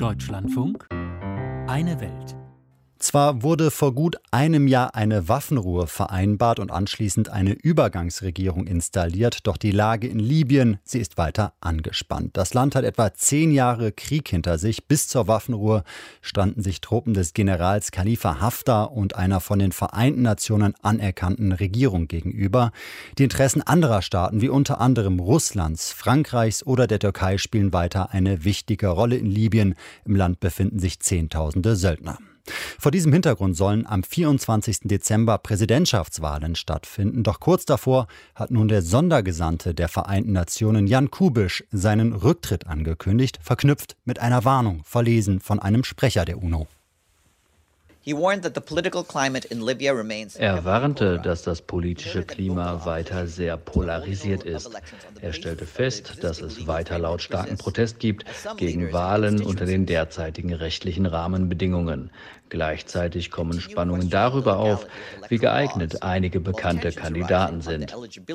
Deutschlandfunk Eine Welt. Zwar wurde vor gut einem Jahr eine Waffenruhe vereinbart und anschließend eine Übergangsregierung installiert, doch die Lage in Libyen, sie ist weiter angespannt. Das Land hat etwa 10 Jahre Krieg hinter sich. Bis zur Waffenruhe standen sich Truppen des Generals Khalifa Haftar und einer von den Vereinten Nationen anerkannten Regierung gegenüber. Die Interessen anderer Staaten, wie unter anderem Russlands, Frankreichs oder der Türkei, spielen weiter eine wichtige Rolle in Libyen. Im Land befinden sich Zehntausende Söldner. Vor diesem Hintergrund sollen am 24. Dezember Präsidentschaftswahlen stattfinden. Doch kurz davor hat nun der Sondergesandte der Vereinten Nationen, Jan Kubiš, seinen Rücktritt angekündigt, verknüpft mit einer Warnung, verlesen von einem Sprecher der UNO. Er warnte, dass das politische Klima weiter sehr polarisiert ist. Er stellte fest, dass es weiter lautstarken Protest gibt gegen Wahlen unter den derzeitigen rechtlichen Rahmenbedingungen. Gleichzeitig kommen Spannungen darüber auf, wie geeignet einige bekannte Kandidaten sind.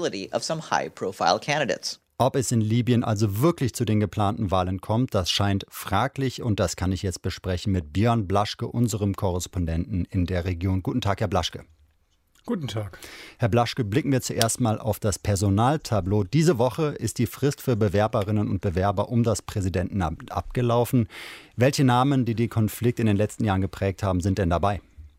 Ob es in Libyen also wirklich zu den geplanten Wahlen kommt, das scheint fraglich und das kann ich jetzt besprechen mit Björn Blaschke, unserem Korrespondenten in der Region. Guten Tag, Herr Blaschke. Guten Tag. Herr Blaschke, blicken wir zuerst mal auf das Personaltableau. Diese Woche ist die Frist für Bewerberinnen und Bewerber um das Präsidentenamt abgelaufen. Welche Namen, die den Konflikt in den letzten Jahren geprägt haben, sind denn dabei?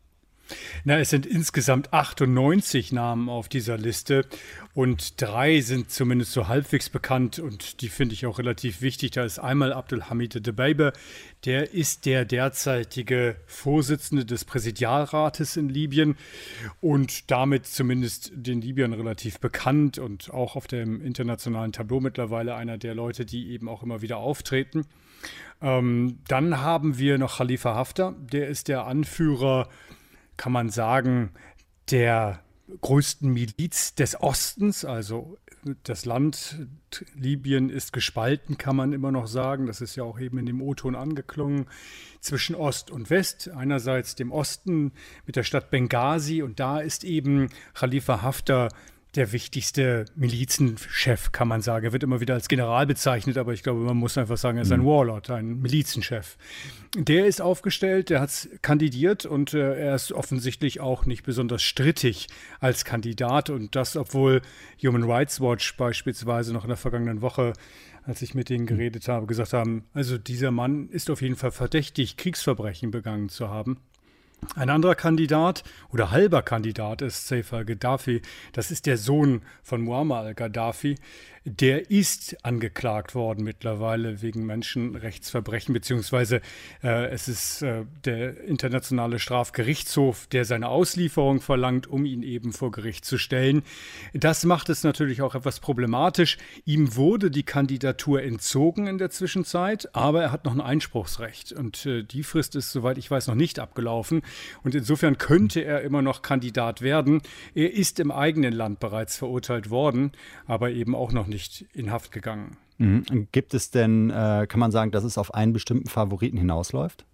Es sind insgesamt 98 Namen auf dieser Liste und 3 sind zumindest so halbwegs bekannt und die finde ich auch relativ wichtig. Da ist einmal Abdelhamid Dbeibeh, der ist der derzeitige Vorsitzende des Präsidialrates in Libyen und damit zumindest den Libyern relativ bekannt und auch auf dem internationalen Tableau mittlerweile einer der Leute, die eben auch immer wieder auftreten. Dann haben wir noch Khalifa Haftar, der ist der Anführer, kann man sagen, der größten Miliz des Ostens, also das Land Libyen ist gespalten, kann man immer noch sagen. Das ist ja auch eben in dem O-Ton angeklungen, zwischen Ost und West. Einerseits dem Osten mit der Stadt Benghazi und da ist eben Khalifa Haftar der wichtigste Milizenchef, kann man sagen. Er wird immer wieder als General bezeichnet, aber ich glaube, man muss einfach sagen, er ist ein Warlord, ein Milizenchef. Der ist aufgestellt, der hat kandidiert und er ist offensichtlich auch nicht besonders strittig als Kandidat. Und das, obwohl Human Rights Watch beispielsweise noch in der vergangenen Woche, als ich mit denen geredet habe, gesagt haben, also dieser Mann ist auf jeden Fall verdächtig, Kriegsverbrechen begangen zu haben. Ein anderer Kandidat oder halber Kandidat ist Saif al-Gaddafi. Das ist der Sohn von Muammar al-Gaddafi. Der ist angeklagt worden mittlerweile wegen Menschenrechtsverbrechen, beziehungsweise es ist der Internationale Strafgerichtshof, der seine Auslieferung verlangt, um ihn eben vor Gericht zu stellen. Das macht es natürlich auch etwas problematisch. Ihm wurde die Kandidatur entzogen in der Zwischenzeit, aber er hat noch ein Einspruchsrecht. Und die Frist ist, soweit ich weiß, noch nicht abgelaufen. Und insofern könnte er immer noch Kandidat werden. Er ist im eigenen Land bereits verurteilt worden, aber eben auch noch nicht in Haft gegangen. Gibt es denn, kann man sagen, dass es auf einen bestimmten Favoriten hinausläuft?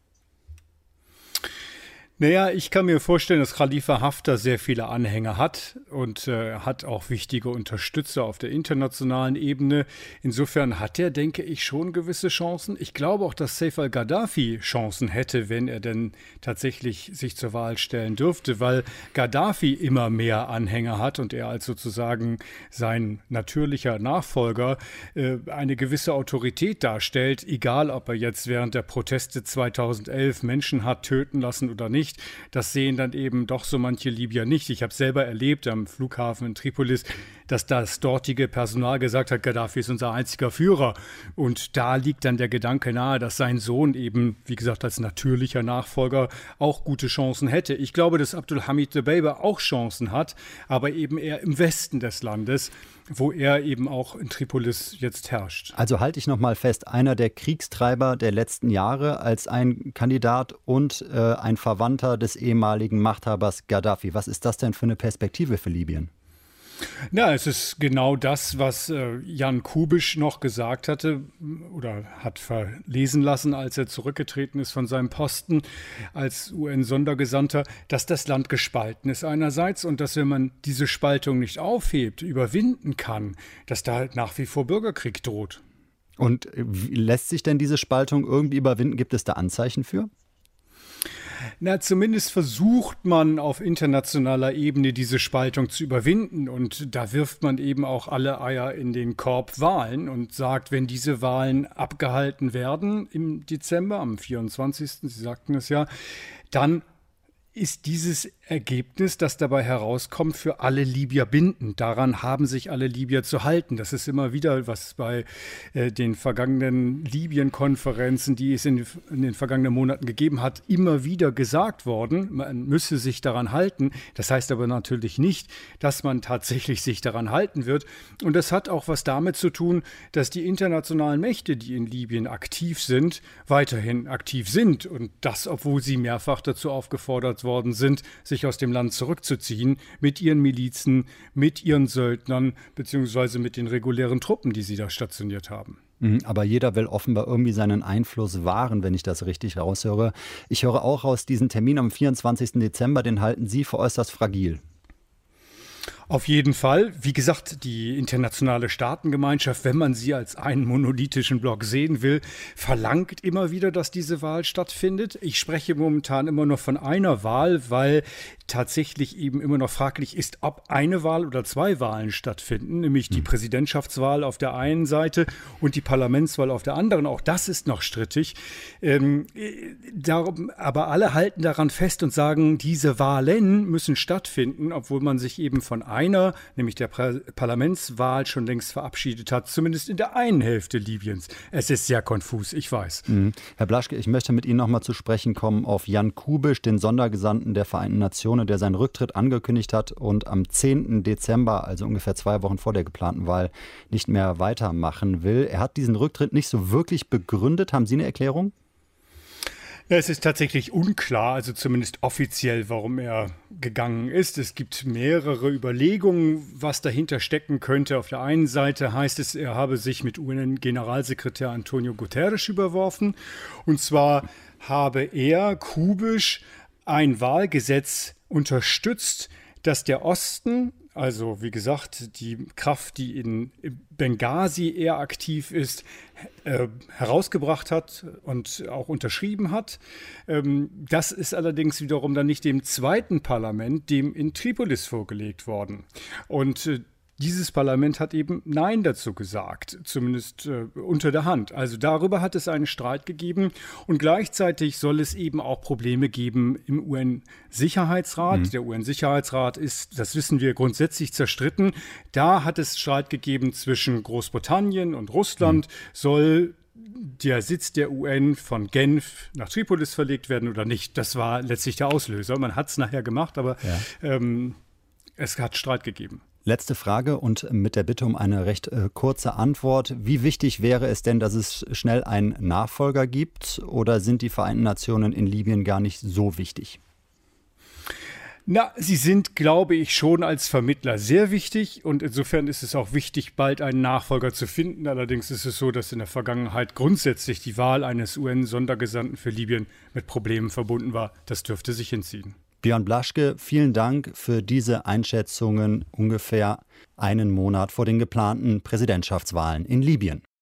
Ich kann mir vorstellen, dass Khalifa Haftar sehr viele Anhänger hat und hat auch wichtige Unterstützer auf der internationalen Ebene. Insofern hat er, denke ich, schon gewisse Chancen. Ich glaube auch, dass Saif al-Gaddafi Chancen hätte, wenn er denn tatsächlich sich zur Wahl stellen dürfte, weil Gaddafi immer mehr Anhänger hat und er als sozusagen sein natürlicher Nachfolger eine gewisse Autorität darstellt, egal ob er jetzt während der Proteste 2011 Menschen hat töten lassen oder nicht. Das sehen dann eben doch so manche Libyer nicht. Ich habe selber erlebt am Flughafen in Tripolis, dass das dortige Personal gesagt hat, Gaddafi ist unser einziger Führer. Und da liegt dann der Gedanke nahe, dass sein Sohn eben, wie gesagt, als natürlicher Nachfolger auch gute Chancen hätte. Ich glaube, dass Abdelhamid Dbeibeh auch Chancen hat, aber eben eher im Westen des Landes, wo er eben auch in Tripolis jetzt herrscht. Also halte ich noch mal fest, einer der Kriegstreiber der letzten Jahre als ein Kandidat und ein Verwandter des ehemaligen Machthabers Gaddafi. Was ist das denn für eine Perspektive für Libyen? Es ist genau das, was Jan Kubiš noch gesagt hatte oder hat verlesen lassen, als er zurückgetreten ist von seinem Posten als UN-Sondergesandter, dass das Land gespalten ist einerseits und dass, wenn man diese Spaltung nicht aufhebt, überwinden kann, dass da halt nach wie vor Bürgerkrieg droht. Und lässt sich denn diese Spaltung irgendwie überwinden? Gibt es da Anzeichen für? Na, zumindest versucht man auf internationaler Ebene diese Spaltung zu überwinden. Und da wirft man eben auch alle Eier in den Korb Wahlen und sagt, wenn diese Wahlen abgehalten werden im Dezember, am 24., Sie sagten es ja, dann ist dieses Ergebnis, das dabei herauskommt, für alle Libyer bindend. Daran haben sich alle Libyer zu halten. Das ist immer wieder, was bei den vergangenen Libyen-Konferenzen, die es in den vergangenen Monaten gegeben hat, immer wieder gesagt worden. Man müsse sich daran halten. Das heißt aber natürlich nicht, dass man tatsächlich sich daran halten wird. Und das hat auch was damit zu tun, dass die internationalen Mächte, die in Libyen aktiv sind, weiterhin aktiv sind. Und das, obwohl sie mehrfach dazu aufgefordert worden sind, sich aus dem Land zurückzuziehen, mit ihren Milizen, mit ihren Söldnern, beziehungsweise mit den regulären Truppen, die sie da stationiert haben. Aber jeder will offenbar irgendwie seinen Einfluss wahren, wenn ich das richtig raushöre. Ich höre auch raus, diesen Termin am 24. Dezember, den halten Sie für äußerst fragil. Auf jeden Fall. Wie gesagt, die internationale Staatengemeinschaft, wenn man sie als einen monolithischen Block sehen will, verlangt immer wieder, dass diese Wahl stattfindet. Ich spreche momentan immer noch von einer Wahl, weil tatsächlich eben immer noch fraglich ist, ob eine Wahl oder zwei Wahlen stattfinden, nämlich die Präsidentschaftswahl auf der einen Seite und die Parlamentswahl auf der anderen. Auch das ist noch strittig. Aber alle halten daran fest und sagen, diese Wahlen müssen stattfinden, obwohl man sich eben von einer, nämlich der Parlamentswahl, schon längst verabschiedet hat, zumindest in der einen Hälfte Libyens. Es ist sehr konfus, ich weiß. Herr Blaschke, ich möchte mit Ihnen noch mal zu sprechen kommen auf Jan Kubisch, den Sondergesandten der Vereinten Nationen, der seinen Rücktritt angekündigt hat und am 10. Dezember, also ungefähr 2 Wochen vor der geplanten Wahl, nicht mehr weitermachen will. Er hat diesen Rücktritt nicht so wirklich begründet. Haben Sie eine Erklärung? Ja, es ist tatsächlich unklar, also zumindest offiziell, warum er gegangen ist. Es gibt mehrere Überlegungen, was dahinter stecken könnte. Auf der einen Seite heißt es, er habe sich mit UN-Generalsekretär Antonio Guterres überworfen. Und zwar habe er, Kubisch, ein Wahlgesetz unterstützt, das der Osten, also wie gesagt, die Kraft, die in Benghazi eher aktiv ist, herausgebracht hat und auch unterschrieben hat. Das ist allerdings wiederum dann nicht dem zweiten Parlament, dem in Tripolis vorgelegt worden. Und dieses Parlament hat eben Nein dazu gesagt, zumindest unter der Hand. Also darüber hat es einen Streit gegeben und gleichzeitig soll es eben auch Probleme geben im UN-Sicherheitsrat. Der UN-Sicherheitsrat ist, das wissen wir, grundsätzlich zerstritten. Da hat es Streit gegeben zwischen Großbritannien und Russland. Soll der Sitz der UN von Genf nach Tripolis verlegt werden oder nicht? Das war letztlich der Auslöser. Man hat es nachher gemacht, aber es hat Streit gegeben. Letzte Frage und mit der Bitte um eine recht kurze Antwort. Wie wichtig wäre es denn, dass es schnell einen Nachfolger gibt, oder sind die Vereinten Nationen in Libyen gar nicht so wichtig? Na, sie sind, glaube ich, schon als Vermittler sehr wichtig und insofern ist es auch wichtig, bald einen Nachfolger zu finden. Allerdings ist es so, dass in der Vergangenheit grundsätzlich die Wahl eines UN-Sondergesandten für Libyen mit Problemen verbunden war. Das dürfte sich hinziehen. Björn Blaschke, vielen Dank für diese Einschätzungen ungefähr einen Monat vor den geplanten Präsidentschaftswahlen in Libyen.